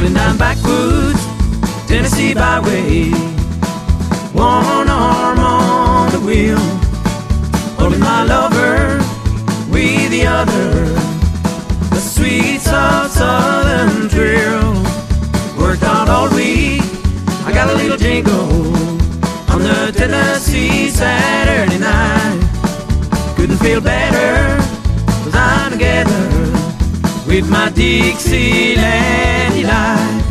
rolling down backwoods Tennessee byway, one arm on the wheel, holding my lover with the other. The sweet soft southern thrill. Worked out all week, I got a little jingle on the Tennessee Saturday night. Couldn't feel better, 'cause I'm together with my Dixieland delight.